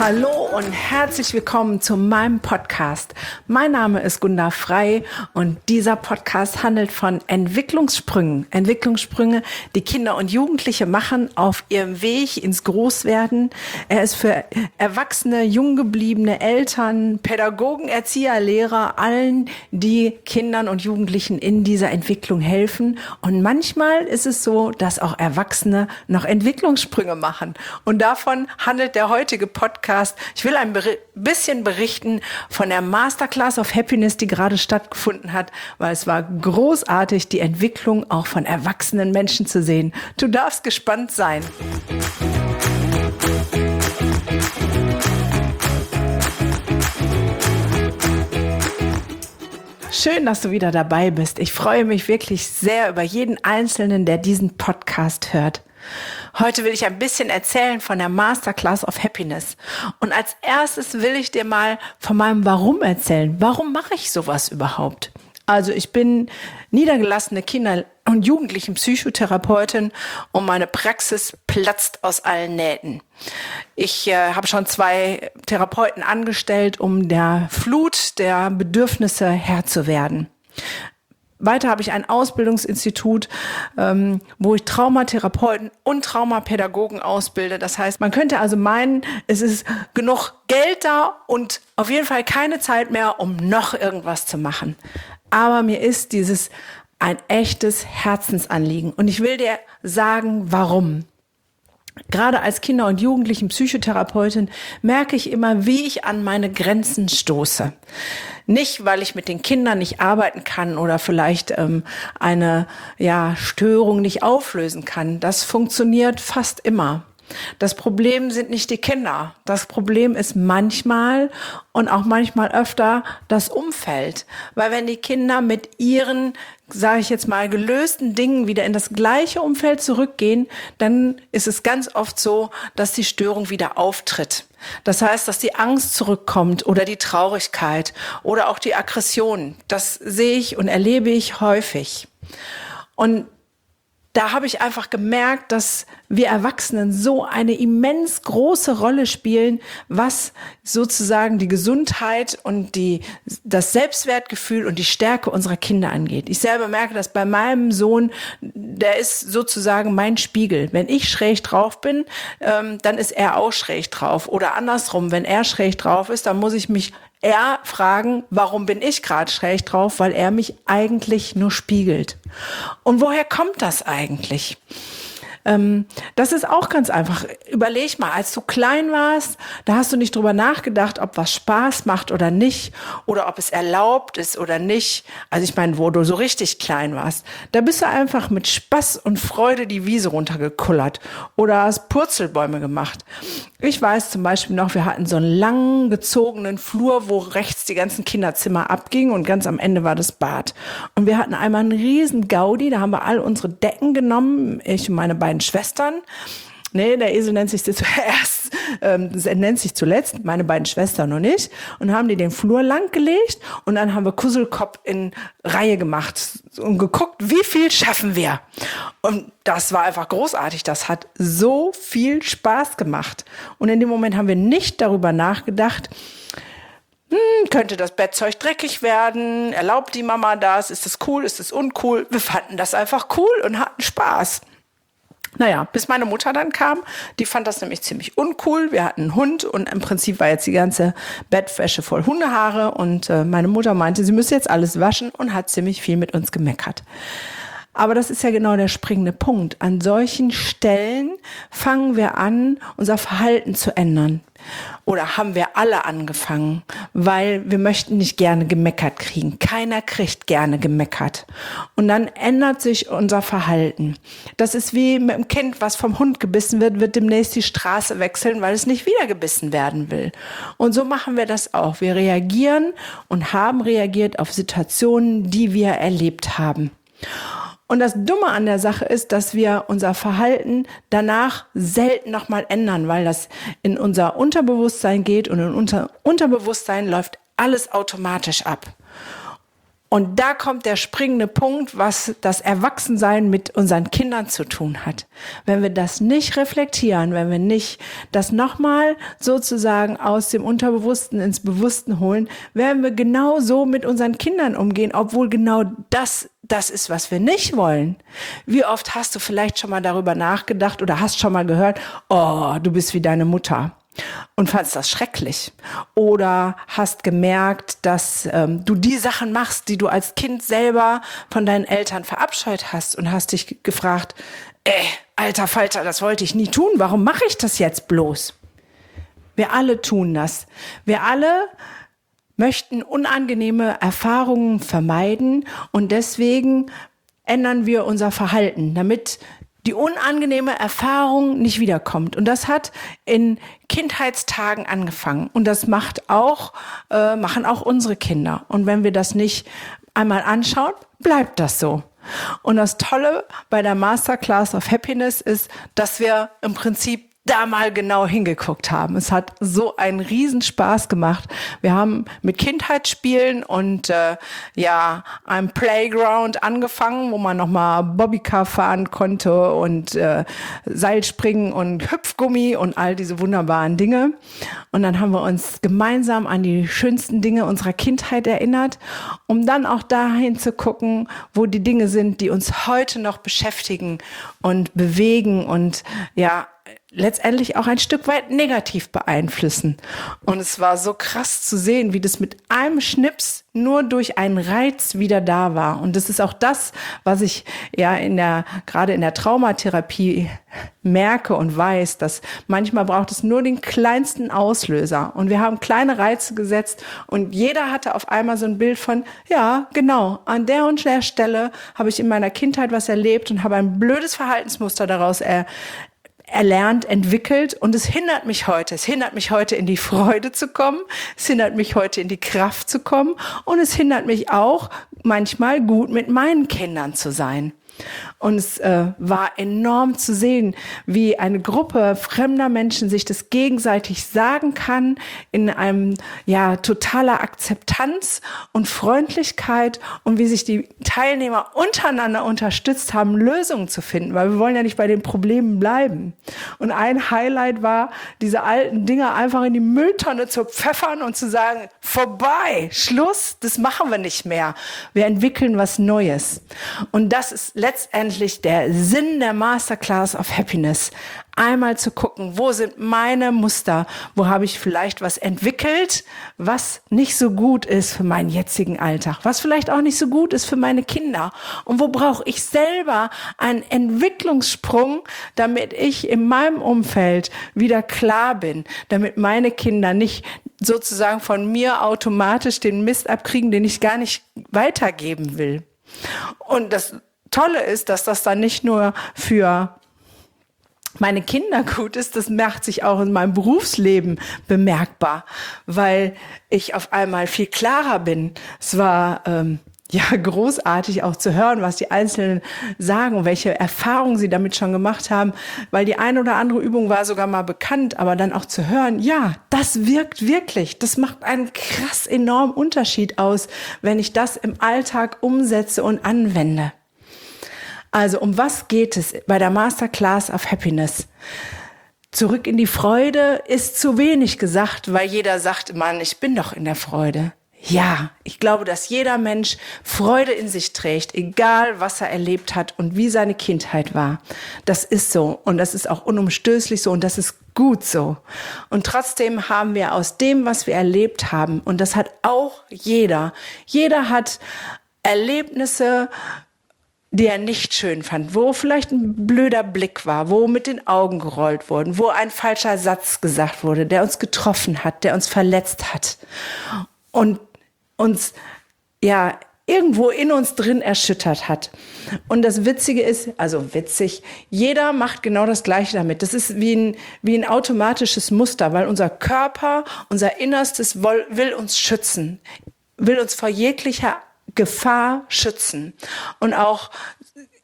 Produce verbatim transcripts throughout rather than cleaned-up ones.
Hallo und herzlich willkommen zu meinem Podcast. Mein Name ist Gunda Frei und dieser Podcast handelt von Entwicklungssprüngen. Entwicklungssprünge, die Kinder und Jugendliche machen auf ihrem Weg ins Großwerden. Er ist für erwachsene, jung gebliebene Eltern, Pädagogen, Erzieher, Lehrer, allen, die Kindern und Jugendlichen in dieser Entwicklung helfen. Und manchmal ist es so, dass auch Erwachsene noch Entwicklungssprünge machen. Und davon handelt der heutige Podcast. Ich will ein bisschen berichten von der Masterclass of Happiness, die gerade stattgefunden hat, weil es war großartig, die Entwicklung auch von erwachsenen Menschen zu sehen. Du darfst gespannt sein. Schön, dass du wieder dabei bist. Ich freue mich wirklich sehr über jeden Einzelnen, der diesen Podcast hört. Heute will ich ein bisschen erzählen von der Masterclass of Happiness. Und als erstes will ich dir mal von meinem Warum erzählen. Warum mache ich sowas überhaupt? Also ich bin niedergelassene Kinder- und Jugendlichen-Psychotherapeutin und meine Praxis platzt aus allen Nähten. Ich äh, habe schon zwei Therapeuten angestellt, um der Flut der Bedürfnisse Herr zu werden. Weiter habe ich ein Ausbildungsinstitut, ähm, wo ich Traumatherapeuten und Traumapädagogen ausbilde. Das heißt, man könnte also meinen, es ist genug Geld da und auf jeden Fall keine Zeit mehr, um noch irgendwas zu machen. Aber mir ist dieses ein echtes Herzensanliegen. Und ich will dir sagen, warum. Gerade als Kinder- und Jugendlichen-Psychotherapeutin merke ich immer, wie ich an meine Grenzen stoße. Nicht, weil ich mit den Kindern nicht arbeiten kann oder vielleicht ähm, eine ja, Störung nicht auflösen kann. Das funktioniert fast immer. Das Problem sind nicht die Kinder. Das Problem ist manchmal und auch manchmal öfter das Umfeld. Weil wenn die Kinder mit ihren, sage ich jetzt mal, gelösten Dingen wieder in das gleiche Umfeld zurückgehen, dann ist es ganz oft so, dass die Störung wieder auftritt. Das heißt, dass die Angst zurückkommt oder die Traurigkeit oder auch die Aggression. Das sehe ich und erlebe ich häufig. Und da habe ich einfach gemerkt, dass wir Erwachsenen so eine immens große Rolle spielen, was sozusagen die Gesundheit und die, das Selbstwertgefühl und die Stärke unserer Kinder angeht. Ich selber merke das bei meinem Sohn, der ist sozusagen mein Spiegel. Wenn ich schräg drauf bin, ähm, dann ist er auch schräg drauf. Oder andersrum, wenn er schräg drauf ist, dann muss ich mich eher fragen, warum bin ich gerade schräg drauf, weil er mich eigentlich nur spiegelt. Und woher kommt das eigentlich? Ähm, das ist auch ganz einfach. Überleg mal, als du klein warst, da hast du nicht drüber nachgedacht, ob was Spaß macht oder nicht oder ob es erlaubt ist oder nicht. Also ich meine, wo du so richtig klein warst, da bist du einfach mit Spaß und Freude die Wiese runtergekullert oder hast Purzelbäume gemacht. Ich weiß zum Beispiel noch, wir hatten so einen lang gezogenen Flur, wo rechts die ganzen Kinderzimmer abgingen und ganz am Ende war das Bad. Und wir hatten einmal einen riesen Gaudi, da haben wir all unsere Decken genommen, ich und meine beiden Schwestern. Nee, der Esel nennt sich zuerst, ähm, das nennt sich zuletzt, meine beiden Schwestern und ich, und haben die den Flur lang gelegt und dann haben wir Kusselkopf in Reihe gemacht und geguckt, wie viel schaffen wir. Und das war einfach großartig, das hat so viel Spaß gemacht. Und in dem Moment haben wir nicht darüber nachgedacht, hm, könnte das Bettzeug dreckig werden, erlaubt die Mama das, ist das cool, ist das uncool? Wir fanden das einfach cool und hatten Spaß. Naja, bis meine Mutter dann kam, die fand das nämlich ziemlich uncool. Wir hatten einen Hund und im Prinzip war jetzt die ganze Bettwäsche voll Hundehaare und äh, meine Mutter meinte, sie müsse jetzt alles waschen und hat ziemlich viel mit uns gemeckert. Aber das ist ja genau der springende Punkt. An solchen Stellen fangen wir an, unser Verhalten zu ändern. Oder haben wir alle angefangen, weil wir möchten nicht gerne gemeckert kriegen. Keiner kriegt gerne gemeckert. Und dann ändert sich unser Verhalten. Das ist wie mit einem Kind, was vom Hund gebissen wird, wird demnächst die Straße wechseln, weil es nicht wieder gebissen werden will. Und so machen wir das auch. Wir reagieren und haben reagiert auf Situationen, die wir erlebt haben. Und das Dumme an der Sache ist, dass wir unser Verhalten danach selten nochmal ändern, weil das in unser Unterbewusstsein geht und in unser Unterbewusstsein läuft alles automatisch ab. Und da kommt der springende Punkt, was das Erwachsensein mit unseren Kindern zu tun hat. Wenn wir das nicht reflektieren, wenn wir nicht das nochmal sozusagen aus dem Unterbewussten ins Bewussten holen, werden wir genau so mit unseren Kindern umgehen, obwohl genau das das ist, was wir nicht wollen. Wie oft hast du vielleicht schon mal darüber nachgedacht oder hast schon mal gehört, oh, du bist wie deine Mutter. Und fandst das schrecklich. Oder hast gemerkt, dass ähm, du die Sachen machst, die du als Kind selber von deinen Eltern verabscheut hast und hast dich gefragt, äh, alter Falter, das wollte ich nie tun, warum mache ich das jetzt bloß? Wir alle tun das. Wir alle möchten unangenehme Erfahrungen vermeiden und deswegen ändern wir unser Verhalten, damit die unangenehme Erfahrung nicht wiederkommt. Und das hat in Kindheitstagen angefangen. Und das macht auch, äh, machen auch unsere Kinder. Und wenn wir das nicht einmal anschauen, bleibt das so. Und das Tolle bei der Masterclass of Happiness ist, dass wir im Prinzip da mal genau hingeguckt haben. Es hat so einen Riesenspaß gemacht. Wir haben mit Kindheitsspielen und äh, ja einem Playground angefangen, wo man nochmal Bobbycar fahren konnte und äh, Seilspringen und Hüpfgummi und all diese wunderbaren Dinge. Und dann haben wir uns gemeinsam an die schönsten Dinge unserer Kindheit erinnert, um dann auch dahin zu gucken, wo die Dinge sind, die uns heute noch beschäftigen und bewegen und ja letztendlich auch ein Stück weit negativ beeinflussen. Und es war so krass zu sehen, wie das mit einem Schnips nur durch einen Reiz wieder da war. Und das ist auch das, was ich ja in der, gerade in der Traumatherapie merke und weiß, dass manchmal braucht es nur den kleinsten Auslöser. Und wir haben kleine Reize gesetzt und jeder hatte auf einmal so ein Bild von, ja, genau, an der und der Stelle habe ich in meiner Kindheit was erlebt und habe ein blödes Verhaltensmuster daraus er erlernt, entwickelt und es hindert mich heute. Es hindert mich heute in die Freude zu kommen, es hindert mich heute in die Kraft zu kommen und es hindert mich auch manchmal gut mit meinen Kindern zu sein. Und es äh, war enorm zu sehen, wie eine Gruppe fremder Menschen sich das gegenseitig sagen kann in einem ja totaler Akzeptanz und Freundlichkeit und wie sich die Teilnehmer untereinander unterstützt haben, Lösungen zu finden, weil wir wollen ja nicht bei den Problemen bleiben. Und ein Highlight war, diese alten Dinger einfach in die Mülltonne zu pfeffern und zu sagen, vorbei, Schluss, das machen wir nicht mehr. Wir entwickeln was Neues. Und das ist letztendlich der Sinn der Masterclass of Happiness. Einmal zu gucken, wo sind meine Muster, wo habe ich vielleicht was entwickelt, was nicht so gut ist für meinen jetzigen Alltag, was vielleicht auch nicht so gut ist für meine Kinder und wo brauche ich selber einen Entwicklungssprung, damit ich in meinem Umfeld wieder klar bin, damit meine Kinder nicht sozusagen von mir automatisch den Mist abkriegen, den ich gar nicht weitergeben will. Und das Tolle ist, dass das dann nicht nur für meine Kinder gut ist, das macht sich auch in meinem Berufsleben bemerkbar, weil ich auf einmal viel klarer bin. Es war ähm, ja großartig auch zu hören, was die Einzelnen sagen und welche Erfahrungen sie damit schon gemacht haben, weil die eine oder andere Übung war sogar mal bekannt, aber dann auch zu hören, ja, das wirkt wirklich. Das macht einen krass enormen Unterschied aus, wenn ich das im Alltag umsetze und anwende. Also um was geht es bei der Masterclass of Happiness? Zurück in die Freude ist zu wenig gesagt, weil jeder sagt, Mann, ich bin doch in der Freude. Ja, ich glaube, dass jeder Mensch Freude in sich trägt, egal was er erlebt hat und wie seine Kindheit war. Das ist so und das ist auch unumstößlich so und das ist gut so. Und trotzdem haben wir aus dem, was wir erlebt haben, und das hat auch jeder, jeder hat Erlebnisse, die er nicht schön fand, wo vielleicht ein blöder Blick war, wo mit den Augen gerollt wurden, wo ein falscher Satz gesagt wurde, der uns getroffen hat, der uns verletzt hat und uns ja irgendwo in uns drin erschüttert hat. Und das Witzige ist, also witzig, jeder macht genau das Gleiche damit. Das ist wie ein, wie ein automatisches Muster, weil unser Körper, unser Innerstes will, will uns schützen, will uns vor jeglicher Gefahr schützen. Und auch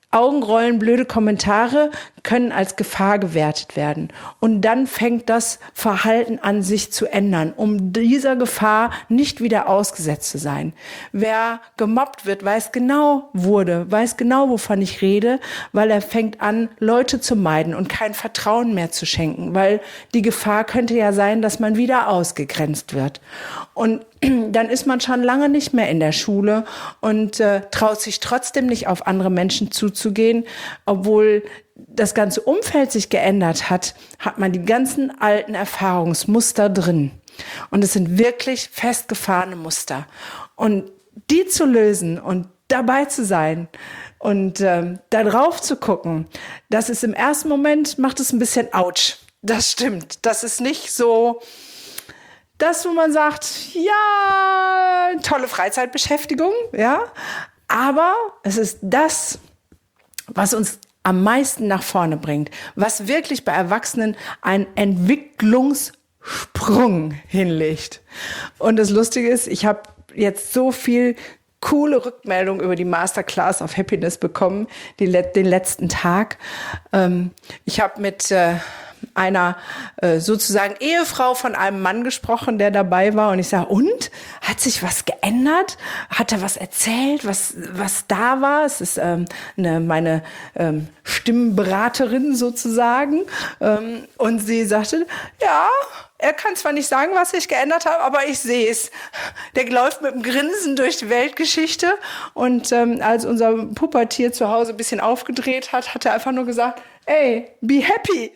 Augenrollen, blöde Kommentare können als Gefahr gewertet werden. Und dann fängt das Verhalten an, sich zu ändern, um dieser Gefahr nicht wieder ausgesetzt zu sein. Wer gemobbt wird, weiß genau wurde, weiß genau, wovon ich rede, weil er fängt an, Leute zu meiden und kein Vertrauen mehr zu schenken, weil die Gefahr könnte ja sein, dass man wieder ausgegrenzt wird. Und dann ist man schon lange nicht mehr in der Schule und äh, traut sich trotzdem nicht auf andere Menschen zuzugehen, obwohl das ganze Umfeld sich geändert hat, hat man die ganzen alten Erfahrungsmuster drin. Und es sind wirklich festgefahrene Muster. Und die zu lösen und dabei zu sein und äh, da drauf zu gucken, das ist im ersten Moment, macht es ein bisschen ouch. Das stimmt. Das ist nicht so das, wo man sagt, ja, tolle Freizeitbeschäftigung, ja. Aber es ist das, was uns am meisten nach vorne bringt, was wirklich bei Erwachsenen einen Entwicklungssprung hinlegt. Und das Lustige ist, ich habe jetzt so viel coole Rückmeldungen über die Masterclass of Happiness bekommen, die, den letzten Tag. Ähm, ich habe mit äh, einer äh, sozusagen Ehefrau von einem Mann gesprochen, der dabei war. Und ich sage, und? Hat sich was geändert? Hat er was erzählt, was, was da war? Es ist ähm, eine, meine ähm, Stimmberaterin sozusagen. Ähm, und sie sagte, ja, er kann zwar nicht sagen, was sich geändert hat, aber ich sehe es. Der läuft mit einem Grinsen durch die Weltgeschichte. Und ähm, als unser Pubertier zu Hause ein bisschen aufgedreht hat, hat er einfach nur gesagt, ey, be happy.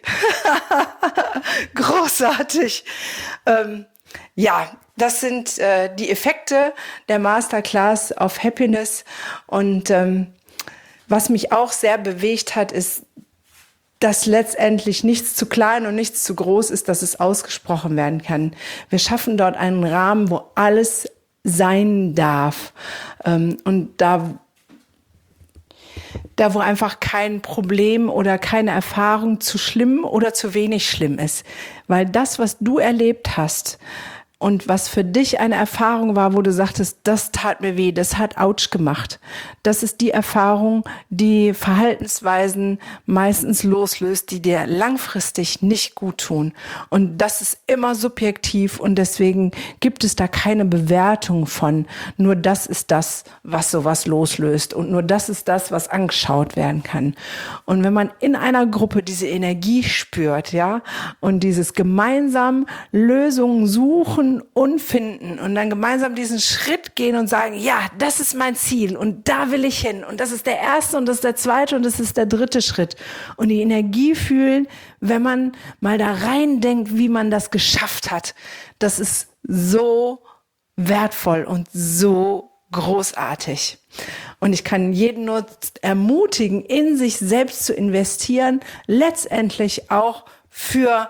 Großartig. Ähm, ja, das sind äh, die Effekte der Masterclass of Happiness. Und ähm, was mich auch sehr bewegt hat, ist, dass letztendlich nichts zu klein und nichts zu groß ist, dass es ausgesprochen werden kann. Wir schaffen dort einen Rahmen, wo alles sein darf. Ähm, und da Da, wo einfach kein Problem oder keine Erfahrung zu schlimm oder zu wenig schlimm ist. Weil das, was du erlebt hast und was für dich eine Erfahrung war, wo du sagtest, das tat mir weh, das hat Autsch gemacht. Das ist die Erfahrung, die Verhaltensweisen meistens loslöst, die dir langfristig nicht gut tun. Und das ist immer subjektiv und deswegen gibt es da keine Bewertung von. Nur das ist das, was sowas loslöst und nur das ist das, was angeschaut werden kann. Und wenn man in einer Gruppe diese Energie spürt, ja, und dieses gemeinsam Lösungen suchen und finden und dann gemeinsam diesen Schritt gehen und sagen, ja, das ist mein Ziel und da will ich hin und das ist der erste und das ist der zweite und das ist der dritte Schritt und die Energie fühlen, wenn man mal da rein denkt, wie man das geschafft hat, das ist so wertvoll und so großartig. Und ich kann jeden nur ermutigen, in sich selbst zu investieren, letztendlich auch für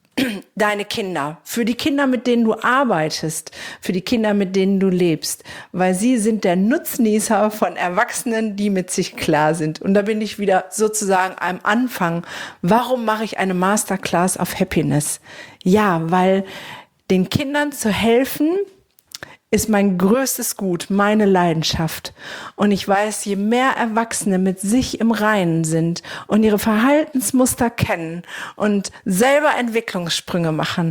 deine Kinder, für die Kinder, mit denen du arbeitest, für die Kinder, mit denen du lebst, weil sie sind der Nutznießer von Erwachsenen, die mit sich klar sind. Und da bin ich wieder sozusagen am Anfang. Warum mache ich eine Masterclass of Happiness? Ja, weil den Kindern zu helfen, ist mein größtes Gut, meine Leidenschaft. Und ich weiß, je mehr Erwachsene mit sich im Reinen sind und ihre Verhaltensmuster kennen und selber Entwicklungssprünge machen,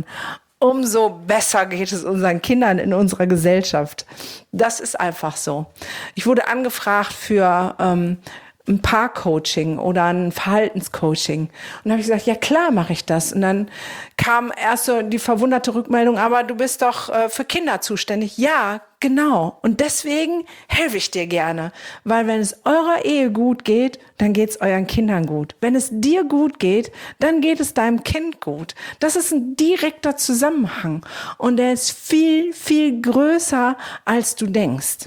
umso besser geht es unseren Kindern in unserer Gesellschaft. Das ist einfach so. Ich wurde angefragt für ähm, ein Paarcoaching oder ein Verhaltenscoaching. Und dann habe ich gesagt, ja klar mache ich das. Und dann kam erst so die verwunderte Rückmeldung, aber du bist doch äh, für Kinder zuständig. Ja, genau. Und deswegen helfe ich dir gerne. Weil wenn es eurer Ehe gut geht, dann geht es euren Kindern gut. Wenn es dir gut geht, dann geht es deinem Kind gut. Das ist ein direkter Zusammenhang. Und der ist viel, viel größer, als du denkst.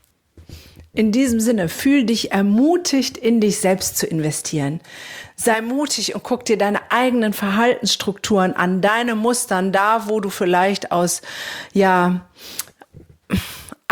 In diesem Sinne, fühl dich ermutigt, in dich selbst zu investieren. Sei mutig und guck dir deine eigenen Verhaltensstrukturen an, deine Mustern, da, wo du vielleicht aus, ja,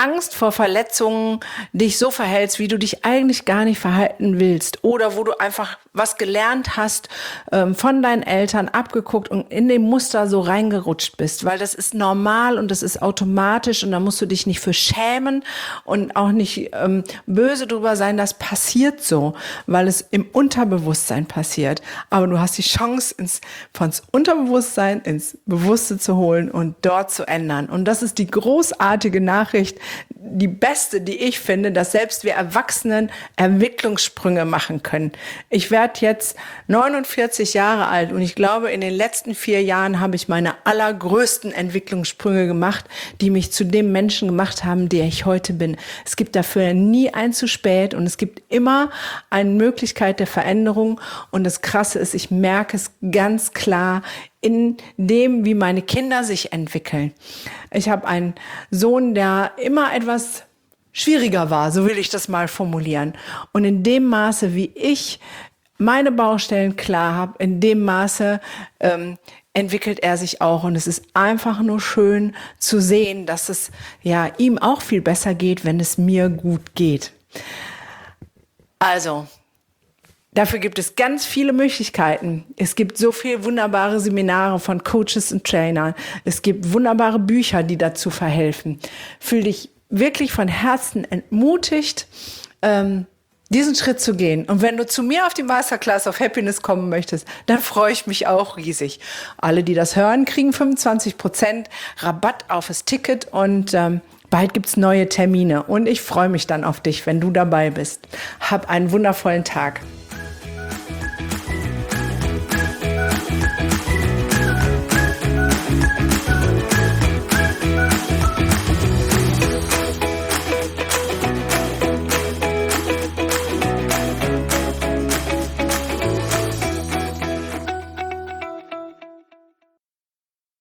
Angst vor Verletzungen dich so verhältst, wie du dich eigentlich gar nicht verhalten willst oder wo du einfach was gelernt hast, ähm, von deinen Eltern abgeguckt und in dem Muster so reingerutscht bist, weil das ist normal und das ist automatisch und da musst du dich nicht für schämen und auch nicht ähm, böse drüber sein, das passiert so, weil es im Unterbewusstsein passiert. Aber du hast die Chance, ins, von Unterbewusstsein ins Bewusste zu holen und dort zu ändern. Und das ist die großartige Nachricht, die beste, die ich finde, dass selbst wir Erwachsenen Entwicklungssprünge machen können. Ich werde jetzt neunundvierzig Jahre alt und ich glaube, in den letzten vier Jahren habe ich meine allergrößten Entwicklungssprünge gemacht, die mich zu dem Menschen gemacht haben, der ich heute bin. Es gibt dafür nie ein zu spät und es gibt immer eine Möglichkeit der Veränderung. Und das Krasse ist, ich merke es ganz klar in dem, wie meine Kinder sich entwickeln. Ich habe einen Sohn, der immer etwas schwieriger war, so will ich das mal formulieren. Und in dem Maße, wie ich meine Baustellen klar habe, in dem Maße ähm, entwickelt er sich auch. Und es ist einfach nur schön zu sehen, dass es ja ihm auch viel besser geht, wenn es mir gut geht. Also, dafür gibt es ganz viele Möglichkeiten. Es gibt so viele wunderbare Seminare von Coaches und Trainern. Es gibt wunderbare Bücher, die dazu verhelfen. Fühl dich wirklich von Herzen entmutigt, ähm, diesen Schritt zu gehen. Und wenn du zu mir auf die Masterclass of Happiness kommen möchtest, dann freue ich mich auch riesig. Alle, die das hören, kriegen fünfundzwanzig Prozent Rabatt auf das Ticket und ähm, bald gibt's neue Termine. Und ich freue mich dann auf dich, wenn du dabei bist. Hab einen wundervollen Tag.